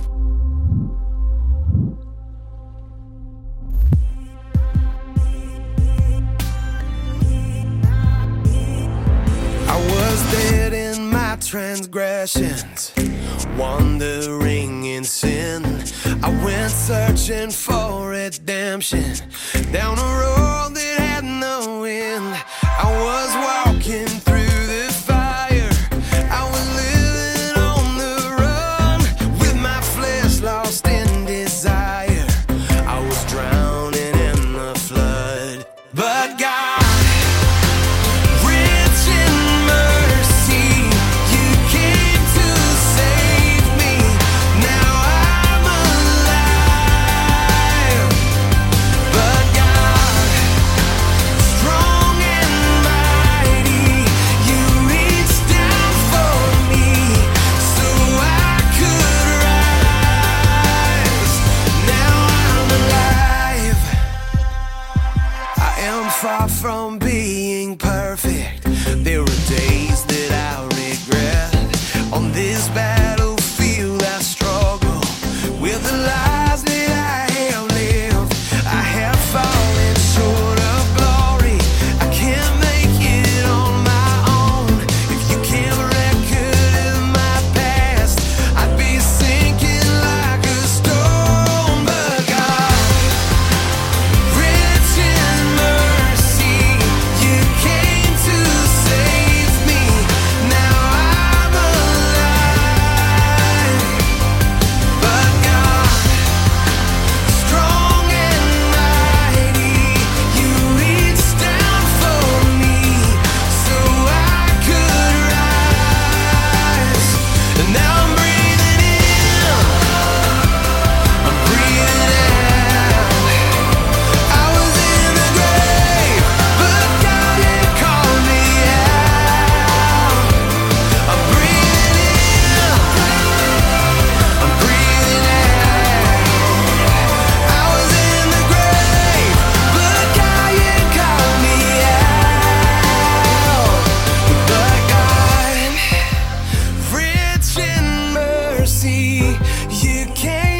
I was dead in my transgressions, wandering in sin. I went searching for redemption down a road that had no end. I was walking through the fire, I was living on the run, with my flesh lost in desire. I was drowning in the flood, but God, far from being perfect. There are days that I regret. On this battlefield I struggle with the lies that I have lived. I have fallen short of glory, I can't make it on my own. If you kept record of my past, I'd be sinking like a stone. But God, rich in mercy, you came to save me. Now I'm alive. But God, strong and mighty, you reached down for me so I could rise. And now I'm breathing in, I'm breathing out. I was in the grave, but God, you called me out. I'm breathing in, I'm breathing out. I was in the grave, but God, you called me out. But God, rich in mercy, you came